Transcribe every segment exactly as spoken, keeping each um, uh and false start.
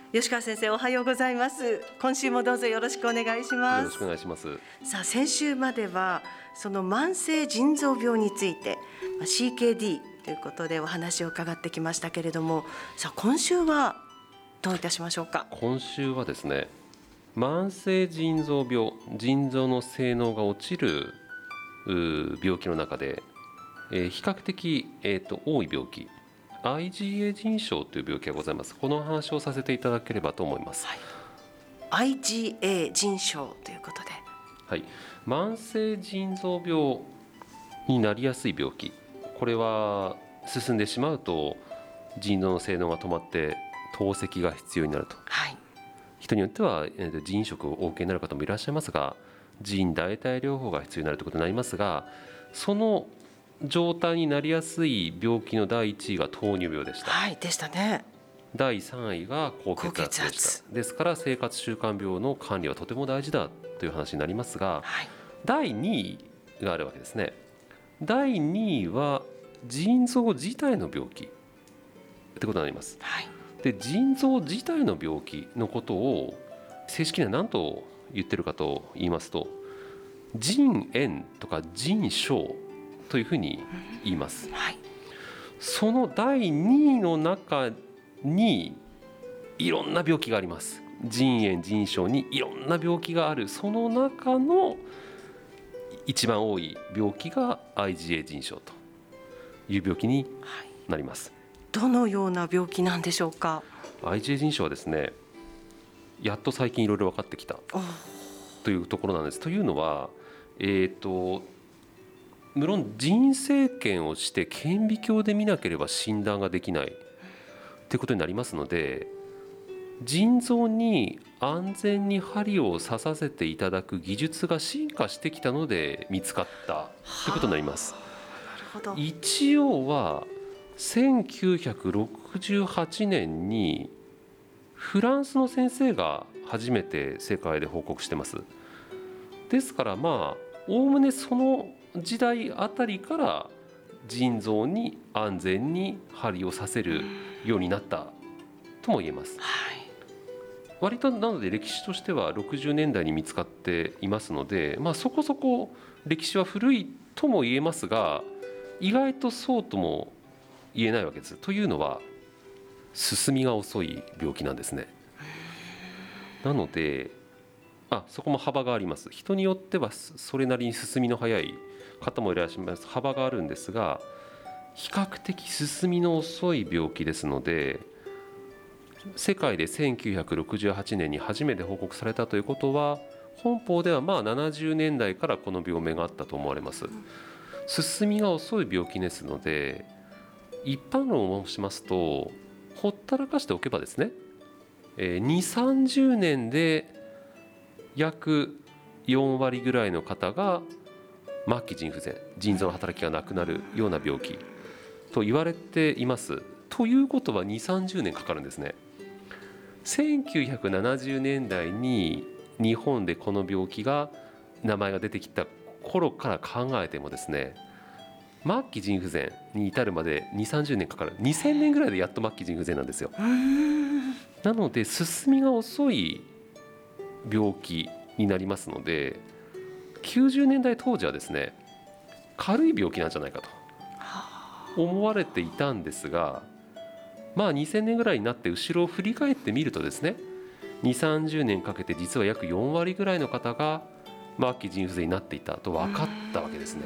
吉川先生、おはようございます。今週もどうぞよろしくお願いします。 よろしくお願いします。 さあ、先週まではその慢性腎臓病について シーケーディー ということでお話を伺ってきましたけれども、さあ今週はどういたしましょうか。 今週はですね、慢性腎臓病、腎臓の性能が落ちる病気の中で、えー、比較的、えーと、多い病気、アイジーエー 腎症という病気がございます。この話をさせていただければと思います。 はい、アイジーエー 腎症ということで、 はい、慢性腎臓病になりやすい病気、これは進んでしまうと腎臓の性能が止まって透析が必要になると、 はい、 人によっては腎移植をお受けになる方もいらっしゃいますが、腎代替療法が必要になるということになりますが、その状態になりやすい病気のだいいちいが糖尿病でした。 はいでしたね。 だいさんいが高血圧でした。ですから生活習慣病の管理はとても大事だという話になりますが、 はい、 だいにいがあるわけですね。だいにいは腎臓自体の病気ってことになります。 はい、 で、腎臓自体の病気のことを正式には何と言ってるかと言いますと、腎炎とか腎症というふうに言います。 はい、 そのだいにいの中にいろんな病気があります。腎炎腎症にいろんな病気がある、その中の一番多い病気が アイジーエー 腎症という病気になります。 はい、どのような病気なんでしょうか。 アイジーエー 腎症はですね、やっと最近いろいろ分かってきたというところなんです。というのは、えーと無論腎生検をして顕微鏡で見なければ診断ができないということになりますので、腎臓に安全に針を刺させていただく技術が進化してきたので見つかったということになります。 なるほど。 一応はせんきゅうひゃくろくじゅうはちねんにフランスの先生が初めて世界で報告してます。ですからまあおおむねその時代あたりから腎臓に安全に針を刺せるようになったとも言えます。 はい、 割となので歴史としてはろくじゅうねんだいに見つかっていますので、まあ、そこそこ歴史は古いとも言えますが、意外とそうとも言えないわけです。というのは進みが遅い病気なんですね。なのであそこも幅があります。人によってはそれなりに進みの早い方もいらっしゃいます。幅があるんですが、比較的進みの遅い病気ですので、世界でせんきゅうひゃくろくじゅうはちねんに初めて報告されたということは、本邦ではまあななじゅうねんだいからこの病名があったと思われます。進みが遅い病気ですので、一般論を申しますと、ほったらかしておけばですね、に、さんじゅうねんで約よんわりぐらいの方が末期腎不全、腎臓の働きがなくなるような病気と言われています。ということはに、さんじゅうねんかかるんですね。せんきゅうひゃくななじゅうねんだいに日本でこの病気が名前が出てきた頃から考えてもですね、末期腎不全に至るまでに、さんじゅうねんかかる。にせんねんぐらいでやっと末期腎不全なんですよ。なので進みが遅い病気になりますので、きゅうじゅうねんだい当時はですね、軽い病気なんじゃないかと思われていたんですが、まあにせんねんぐらいになって後ろを振り返ってみるとですね、に、さんじゅうねんかけて実は約よんわりぐらいの方が末期腎不全になっていたと分かったわけですね。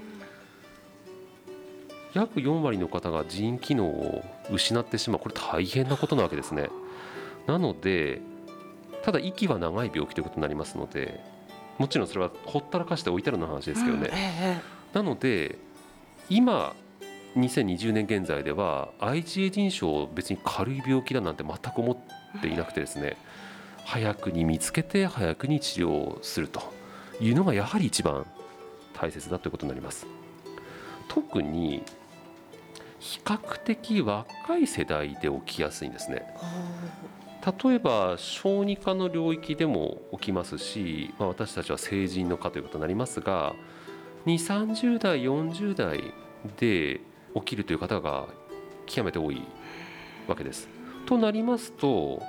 約よんわりの方が腎機能を失ってしまう、これ大変なことなわけですね。なのでただ息は長い病気ということになりますので、もちろんそれはほったらかしておいたらの話ですけどね、 うんええ、 なので今にせんにじゅうねん現在では アイジーエー 腎症を別に軽い病気だなんて全く思っていなくてですね、早くに見つけて早くに治療するというのがやはり一番大切だということになります。特に比較的若い世代で起きやすいんですね。例えば小児科の領域でも起きますし、まあ、私たちは成人の科ということになりますが、に、さんじゅうだいよんじゅうだいで起きるという方が極めて多いわけです。となりますと、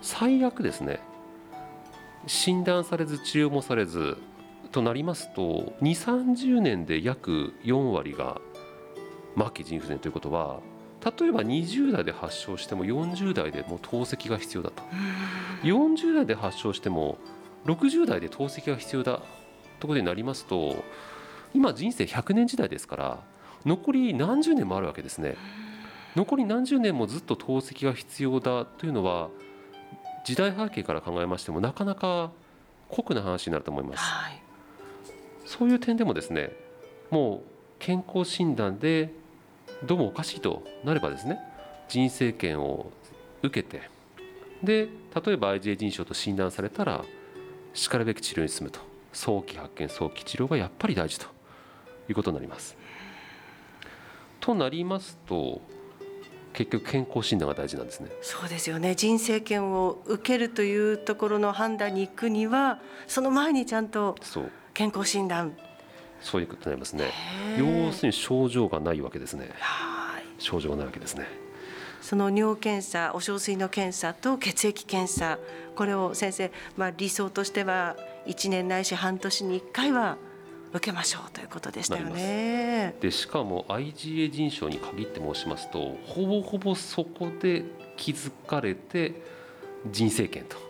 最悪ですね、診断されず治療もされずとなりますとにじゅう、さんじゅうねんで約よんわりが末期腎不全ということは、例えばにじゅうだいで発症してもよんじゅうだいでもう透析が必要だと、よんじゅうだいで発症してもろくじゅうだいで透析が必要だということになりますと、今人生ひゃくねん時代ですから残り何十年もあるわけですね。残り何十年もずっと透析が必要だというのは時代背景から考えましてもなかなか酷な話になると思います、はい、そういう点でもですね、もう健康診断でどうもおかしいとなればですね、腎生検を受けて、で例えば アイジーエー 腎症と診断されたらしかるべき治療に進むと、早期発見早期治療がやっぱり大事ということになります。となりますと結局健康診断が大事なんですね。 そうですよね。腎生検を受けるというところの判断に行くにはその前にちゃんと健康診断、 そういうことになりますね。要するに症状がないわけですね。 はい、 症状がないわけですね。 その尿検査、お小水の検査と血液検査、これを先生、まあ、理想としてはいちねんないし半年にいっかいは受けましょうということでしたよね。 でしかも アイジーエー 腎症に限って申しますと、ほぼほぼそこで気づかれて腎生検と、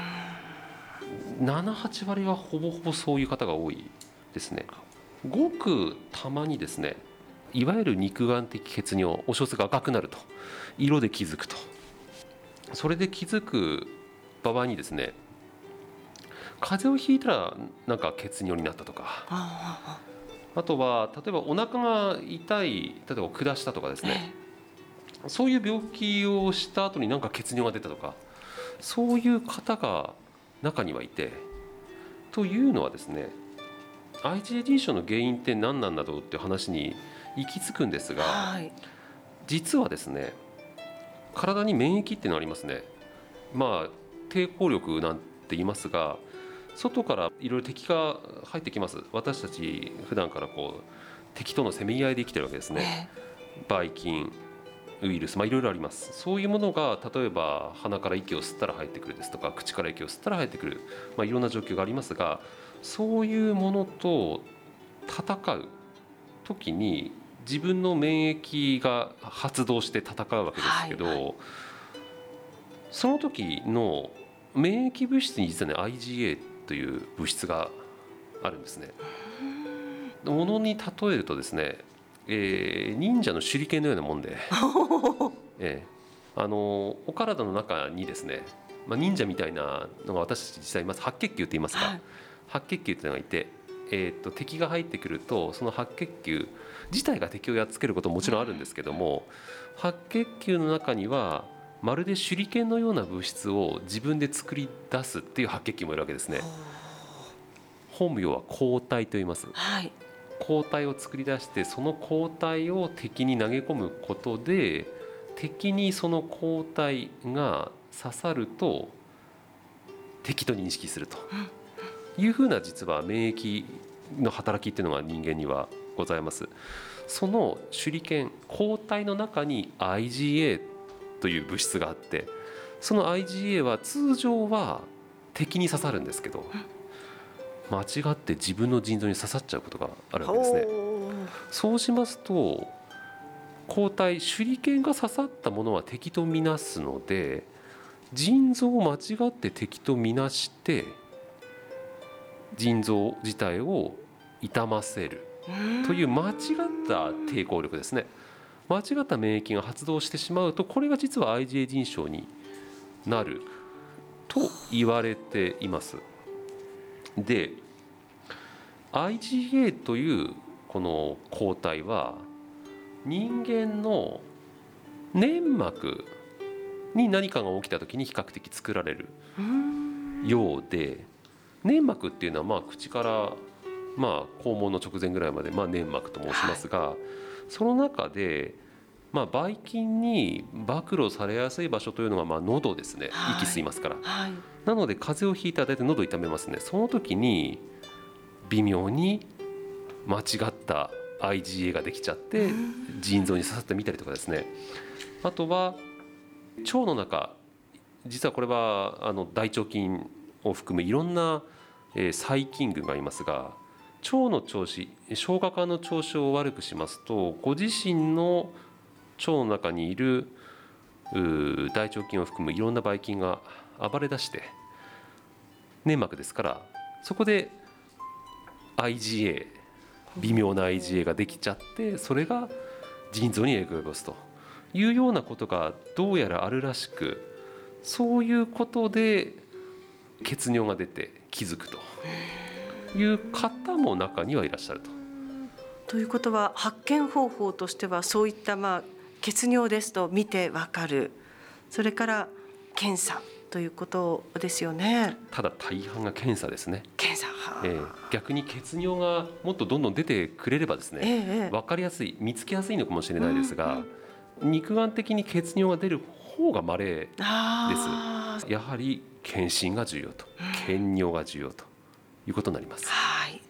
なな、はちわりはほぼほぼそういう方が多いですね。ごくたまにですね、いわゆる肉眼的血尿、お小水が赤くなると、色で気づくと、それで気づく場合にですね、風邪をひいたらなんか血尿になったとか、あとは例えばお腹が痛い、例えば下したとかですね、そういう病気をした後になんか血尿が出たとか、そういう方が中にはいて、というのはですね、アイジーエー 腎症の原因って何なんだろうっていう話に行き着くんですが、はい、実はですね、体に免疫っていうのがありますね。まあ抵抗力なんて言いますが、外からいろいろ敵が入ってきます。私たち普段からこう敵とのせめぎ合いで生きてるわけですね。ばい菌、ウイルス、まあいろいろあります。そういうものが例えば鼻から息を吸ったら入ってくるですとか、口から息を吸ったら入ってくる、まあ、いろんな状況がありますが、そういうものと戦う時に自分の免疫が発動して戦うわけですけど、はいはい、その時の免疫物質に実はね アイジーエー という物質があるんですね。ものに例えるとですね、えー、忍者の手裏剣のようなもんで、えー、あのお体の中にですね、まあ、忍者みたいなのが私たち実際います。白血球って言いますが、はい、白血球というのがいて、えー、と敵が入ってくるとその白血球自体が敵をやっつけることももちろんあるんですけども、白血球の中にはまるで手裏剣のような物質を自分で作り出すっていう白血球もいるわけですね。本名は抗体と言います、はい、抗体を作り出して、その抗体を敵に投げ込むことで、敵にその抗体が刺さると敵と認識するというふうな、実は免疫の働きっていうのが人間にはございます。その手裏剣、抗体の中に アイジーエー という物質があって、その アイジーエー は通常は敵に刺さるんですけど、間違って自分の腎臓に刺さっちゃうことがあるわけですね。そうしますと抗体、手裏剣が刺さったものは敵とみなすので、腎臓を間違って敵とみなして腎臓自体を痛ませるという間違った抵抗力ですね。間違った免疫が発動してしまうと、これが実は アイジーエー 腎症になると言われています。で アイジーエー というこの抗体は人間の粘膜に何かが起きた時に比較的作られるようで、粘膜っていうのはまあ口からまあ肛門の直前ぐらいまでまあ粘膜と申しますが、はい、その中でまあばい菌に暴露されやすい場所というのがまあ喉ですね、はい、息吸いますから、はい、なので風邪をひいたら大体喉痛めますね。その時に微妙に間違った アイジーエー ができちゃって腎臓に刺さってみたりとかですね、あとは腸の中実はこれはあの大腸菌を含むいろんな、えー細菌群がいますが、腸の調子、消化管の調子を悪くしますと、ご自身の腸の中にいるうー大腸菌を含むいろんなばい菌が暴れ出して、粘膜ですからそこで アイジーエー、 微妙な アイジーエー ができちゃって、それが腎臓に影響を及ぼすというようなことがどうやらあるらしく、そういうことで血尿が出て気づくという方も中にはいらっしゃると。 ということは発見方法としてはそういったまあ血尿ですと見てわかる、それから検査ということですよね。 ただ大半が検査ですね。 検査、はあえー逆に血尿がもっとどんどん出てくれればですね、 ええ分かりやすい、見つけやすいのかもしれないですが、 うん肉眼的に血尿が出る方が稀であす。やはり検診が重要と、検尿が重要ということになります。 はい、